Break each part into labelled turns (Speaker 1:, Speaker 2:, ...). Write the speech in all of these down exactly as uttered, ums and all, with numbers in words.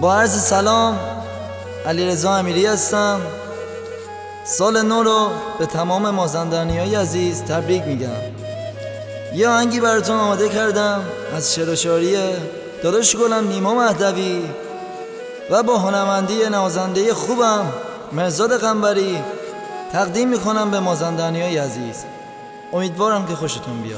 Speaker 1: با عرض سلام، علیرضا امیری هستم. سال نو رو به تمام مازندرانی‌های عزیز تبریک میگم. یه آهنگی براتون آماده کردم از شعر و شاعری داداش گلم نیما مهدوی و با هنرمندی نوازنده خوبم مرزاد قنبری تقدیم میکنم به مازندرانی‌های عزیز. امیدوارم که خوشتون بیاد.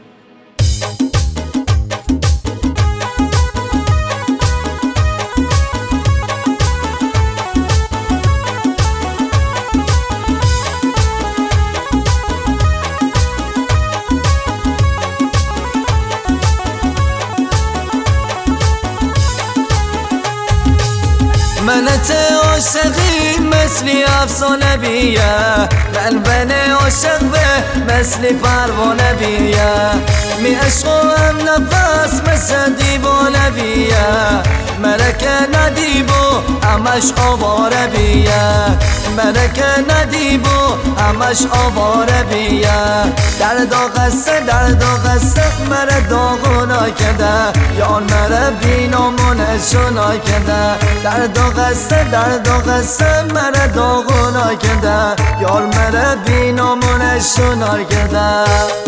Speaker 2: منت عاشقی مثلی افسانه بیه، من بنه عاشق به مثلی پروانه بیه، می عشق و هم نفس مثل دیوانه بیه، مرکه ندیبو همش آواره بیه، مرکه ندیبو همش آواره بیه، در داغسته در داغسته مره داغونا کده، یان مره بینامونشونا کده، در داغسته در داغسته مره داغونا کده، یار مره بینامونشونا کده.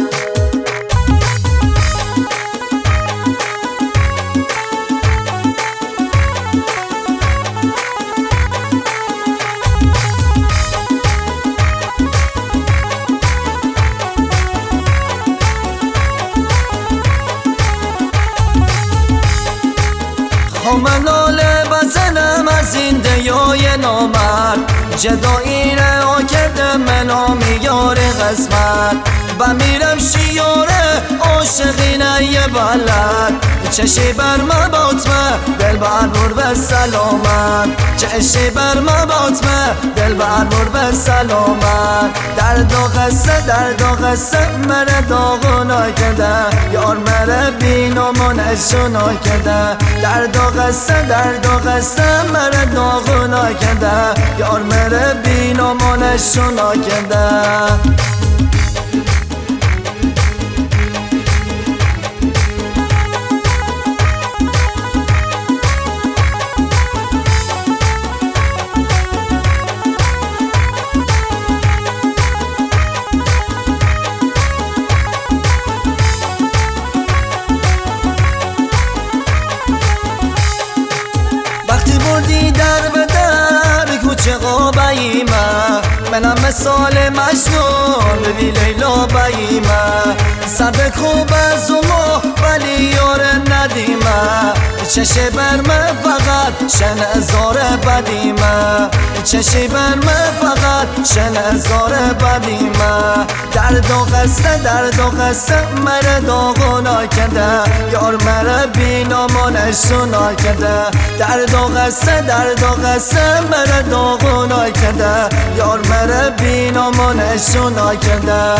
Speaker 2: خامناله بزنم از این دیای نامرد، جدایی را کرده منو میار قسمت، و میرم شیاره عاشقینه یه بلد، چشی بر مباطمه دل بر نور به سلامت، چشی بر مباطمه دل بر نور به سلامت، در داغسته در داغسته مره داغونا کده، یار مره بینامونشونا کده، در داغسته در داغسته مره داغونا کده، یار مره بینامونشونا کده. بردی در به در کوچه قابیمه، منم مثال مجنون ببی لیلا بیمه، سر خوب از ما ولی یار ندیمه، چشی بر من فقط شن ازار بدیمه، چشی بر من فقط شن ازار بدیمه، در داغسته در داغسته مره داغونا کده، یار مره بینامونشونا کده، در داغسته در داغسته مره داغونا کده، یار مره بینامونشونا کده.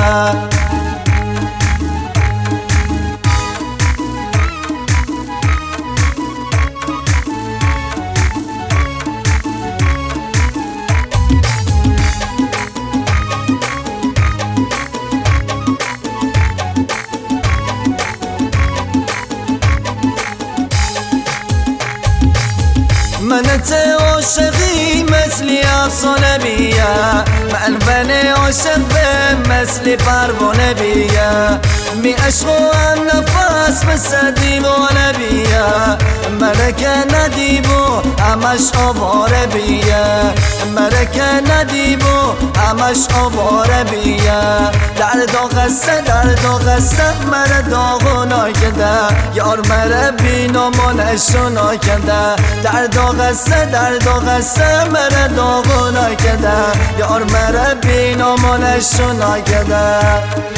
Speaker 2: منت عاشقی مثلی افسانه بیه، من بنه عاشق به مثلی پروانه بیه، می عشق و هم نفس مثل دیوانه بیه، مرکه ندیبو همش آواره بیه، مرکه ندیبو همش آواره بیه، در داغسته در داغسته مره داغونا کده، یار مره بینامونشونا کده، در داغسته در داغسته مره داغونا کده، یار مره بینامونشونا کده.